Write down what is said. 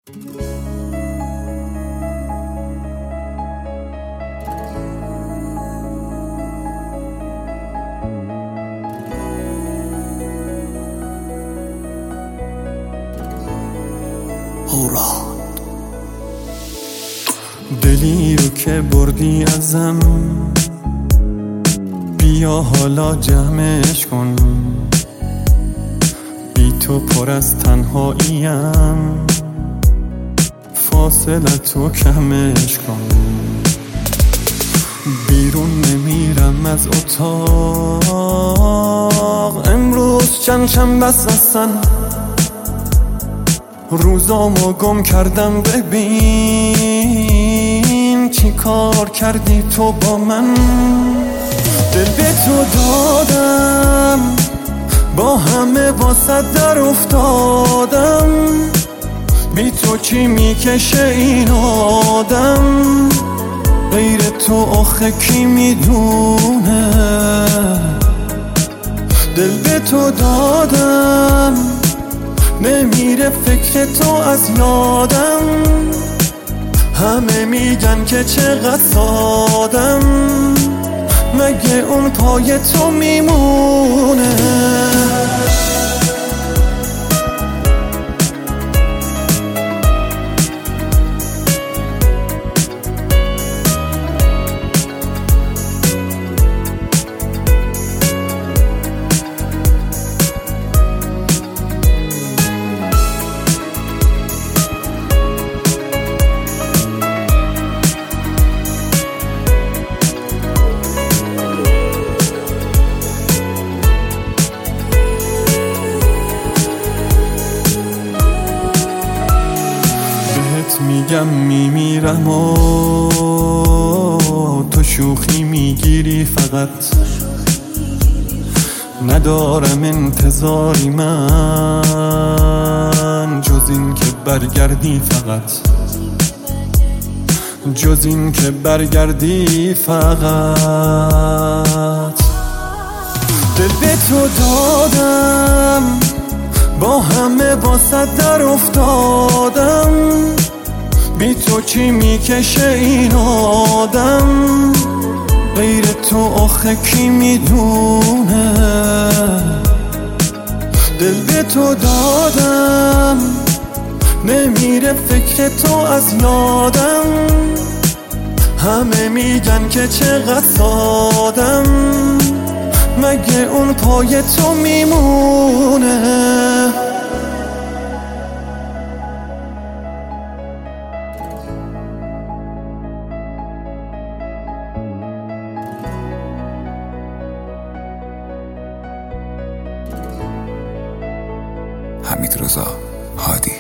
دلی رو که بردی ازم، بیا حالا جمعش کن. بی تو پر از تنهاییم، فاصلتو کمش کن. بیرون نمیرم از اتاق، امروز چند شنبه است اصلا. روزامو گم کردم، ببین چی کار کردی تو با من. دل به تو دادم، با همه واسه در افتادم. بی تو چی میکشه این آدم، غیر تو آخه کی میدونه. دل به تو دادم، نمیره فکر تو از یادم. همه میگن که چقدر سادم، مگه اون پای تو میمونه. میگم میمیرم و تو شوخی میگیری فقط. ندارم انتظاری من، جز این که برگردی فقط. جز این که برگردی فقط. دل به تو دادم، با همه واسه در افتادم. بی تو چی میکشه این آدم، غیر تو آخه کی میدونه. دل به تو دادم، نمیره فکر تو از یادم. همه میگن که چقدر سادم، مگه اون پای تو میمونه. حمیدرضا هادی.